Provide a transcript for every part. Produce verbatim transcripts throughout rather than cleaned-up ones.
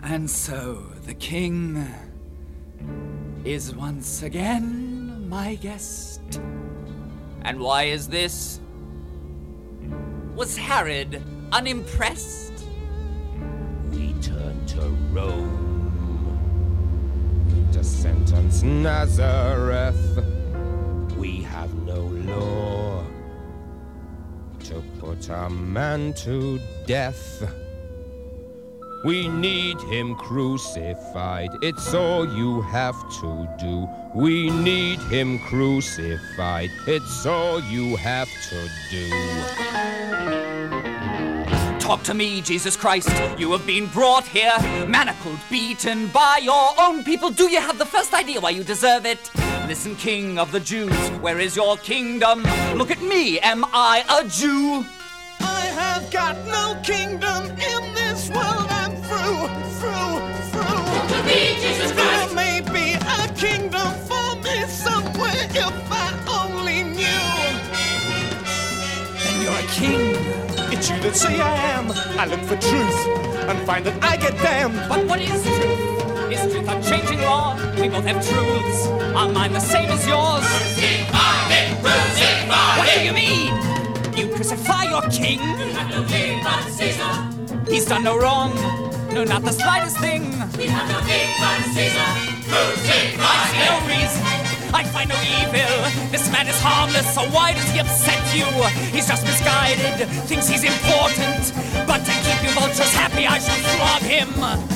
And so the king is once again my guest. And why is this? Was Herod unimpressed? We turn to Rome to sentence Nazareth. We have no law to put a man to death. We need him crucified, it's all you have to do. We need him crucified, it's all you have to do. Talk to me, Jesus Christ. You have been brought here, manacled, beaten by your own people. Do you have the first idea why you deserve it? Listen, King of the Jews, where is your kingdom? Look at me, am I a Jew? I have got no kingdom in this world. I'm through, through, through. Talk to me, Jesus Christ. There may be a kingdom for me somewhere if I only knew. Then you're a king. It's you that say I am. I look for truth and find that I get damned. But what is truth? Is truth a changing law? We both have truths. Are mine the same as yours? Crucify me, crucify What me. do you mean? You crucify your king? We have no king but Caesar. He's done no wrong. No, not the slightest thing. We have no king but Caesar. Crucify I see no him. reason. I find no evil. This man is harmless, so why does he upset you? He's just misguided, thinks he's important. But to keep you vultures happy, I shall flog him.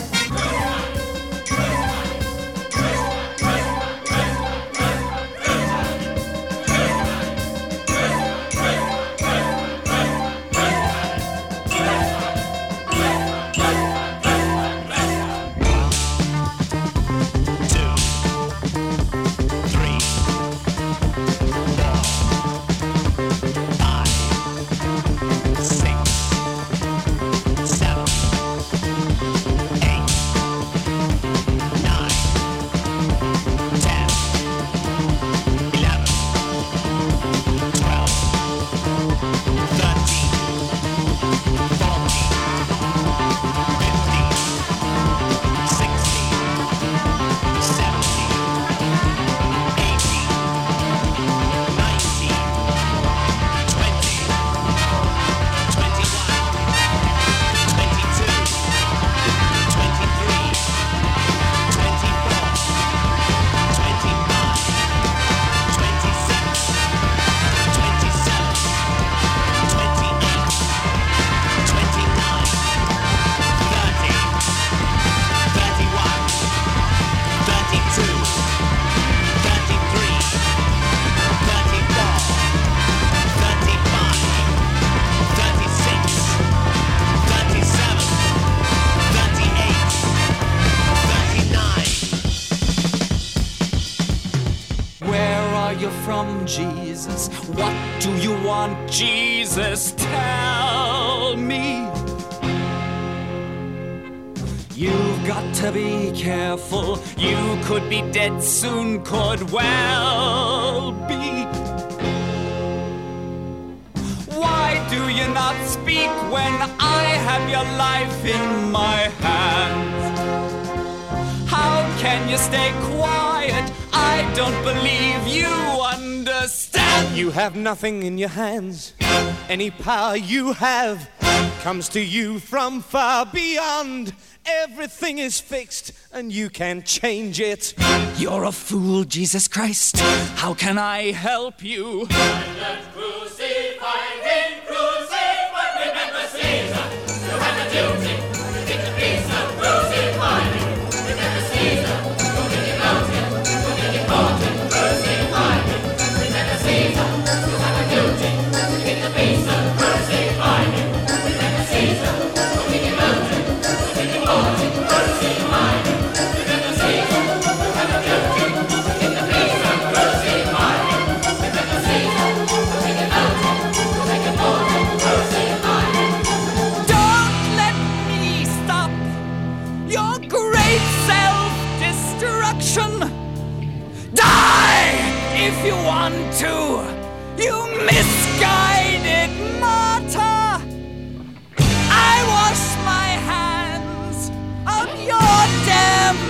Jesus, what do you want, Jesus? Tell me. You've got to be careful. You could be dead soon, could well be. Why do you not speak when I have your life in my hands? How can you stay quiet? I don't believe you understand. You have nothing in your hands. Any power you have comes to you from far beyond. Everything is fixed and you can change it. You're a fool, Jesus Christ. How can I help you? Let's crucify him, crucify, remember Caesar. You have a duty to take the piece of crucify him. Remember Caesar, go get him out him, go get him out him, crucify him. Remember Caesar, you have a duty to take the piece of crucify him. Remember Caesar, go get him out him, go get him out him, crucify him. Remember Caesar, you have a duty to take the piece of crucify him. Remember Caesar, go get him out him, go get him out him.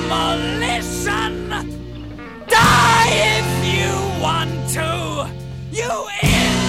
demolition. Die if you want to, you idiot!